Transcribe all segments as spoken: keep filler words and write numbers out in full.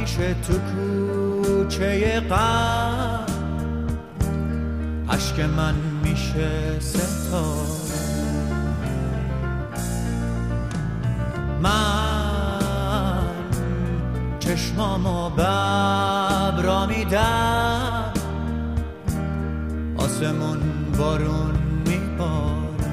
میشه تو کوچه غم، اشک من میشه ستاره. من چشمامو ببرا میدم، آسمون بارون میباره.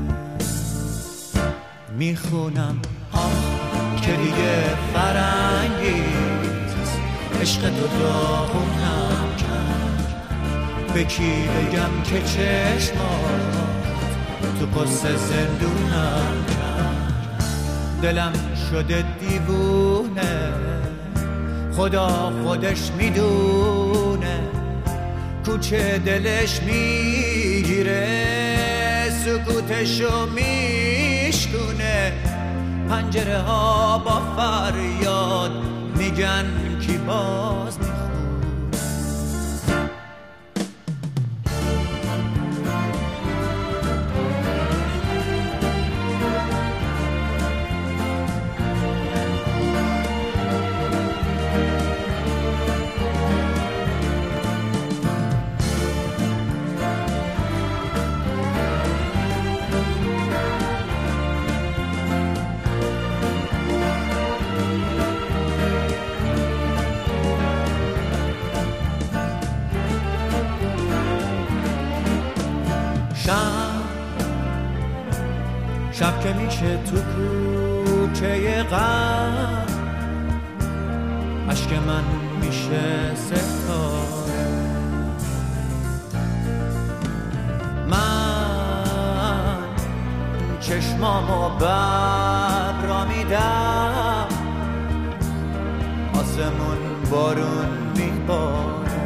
میخونم آه که دیگه فرنگیست، عشق تو داغونم کرد. به کی بگم که چشمات تو قصه زندونم کرد. دلم شده دیوونه، خدا خودش میدونه. کوچه دلش میگیره، سکوتشو میشکونه. پنجره ها با فریاد میگن کی باز میخونه. شب شب که میشه تو کوچه غم، اشک من میشه ستاره. من چشمامو ببرا میدم، آسمون بارون میباره.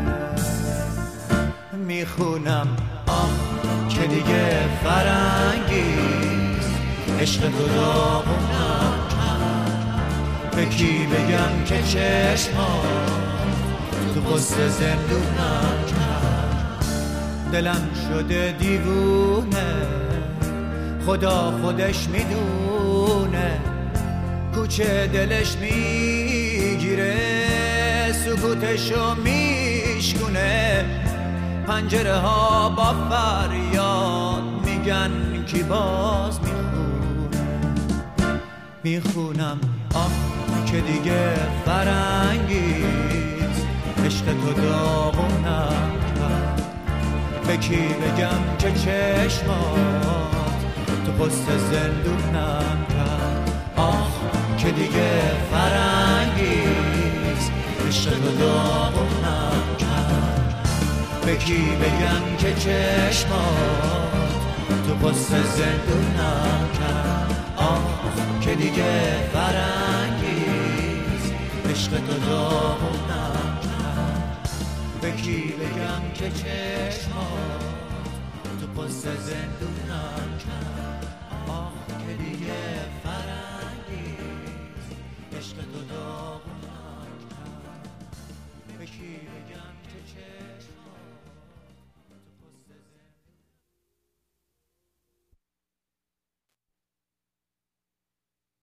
میخونم آه که دیگه فرنگیست، عشق تو داغونم کرد. به کی بگم که چشمات تو قصه زندونم کرد. دلم شده دیوونه، خدا خودش میدونه. کوچه دلش میگیره، سکوتشو میشکونه. پنجره ها با فریاد میگن کی باز میخونه. میخونم آه که دیگه فرنگیست، عشق تو داغونم کرد. به کی بگم که چشمات تو پست زندونم کرد. آه که دیگه فرنگیست، عشق تو داغونم کرد. به کی بگم که چشمات تو پست زندونم کرد. آه که دیگه فرنگیست، عشق تو داغونم کرد. به کی بگم که چشمات تو پست زندونم کرد. آه که دیگه فرنگیست.